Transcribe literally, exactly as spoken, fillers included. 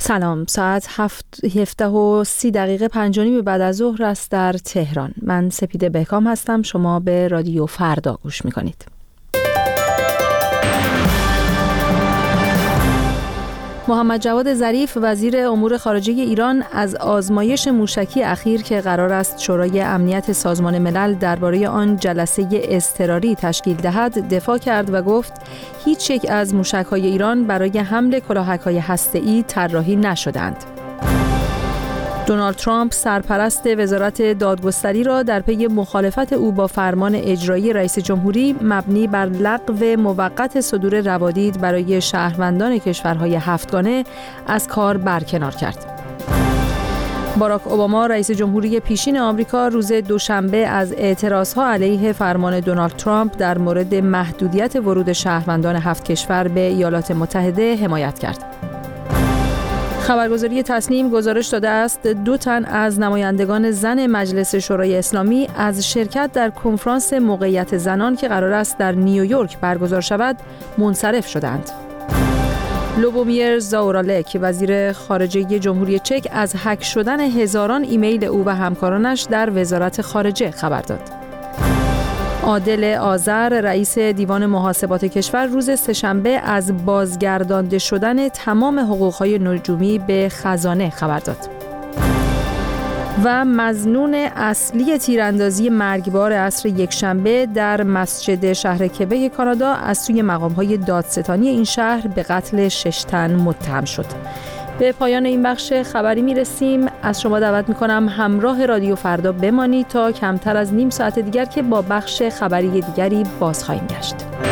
سلام، ساعت هفت هفته و سی دقیقه پنج و نیم بعد از ظهر است در تهران. من سپیده بهکام هستم. شما به رادیو فردا گوش میکنید. محمد جواد ظریف وزیر امور خارجه ایران از آزمایش موشکی اخیر که قرار است شورای امنیت سازمان ملل درباره آن جلسه اضطراری تشکیل دهد دفاع کرد و گفت هیچ یک از موشک‌های ایران برای حمل کلاهک‌های هسته‌ای طراحی نشدند. دونالد ترامپ سرپرست وزارت دادگستری را در پی مخالفت او با فرمان اجرایی رئیس جمهوری مبنی بر لغو موقت صدور روادید برای شهروندان کشورهای هفتگانه از کار برکنار کرد. باراک اوباما رئیس جمهوری پیشین آمریکا روز دوشنبه از اعتراضها علیه فرمان دونالد ترامپ در مورد محدودیت ورود شهروندان هفت کشور به ایالات متحده حمایت کرد. خبرگزاری تسنیم گزارش داده است دو تن از نمایندگان زن مجلس شورای اسلامی از شرکت در کنفرانس موقعیت زنان که قرار است در نیویورک برگزار شود منصرف شدند. لوبومیر زاورالک وزیر خارجه جمهوری چک از هک شدن هزاران ایمیل او و همکارانش در وزارت خارجه خبر داد. عادل آذر رئیس دیوان محاسبات کشور روز سه‌شنبه از بازگردانده شدن تمام حقوق‌های نجومی به خزانه خبر داد. و مظنون اصلی تیراندازی مرگبار عصر یکشنبه در مسجد شهر کبک کانادا از سوی مقام‌های دادستانی این شهر به قتل شش تن متهم شد. به پایان این بخش خبری میرسیم. از شما دعوت میکنم همراه رادیو فردا بمانید تا کمتر از نیم ساعت دیگر که با بخش خبری دیگری باز خواهیم گشت.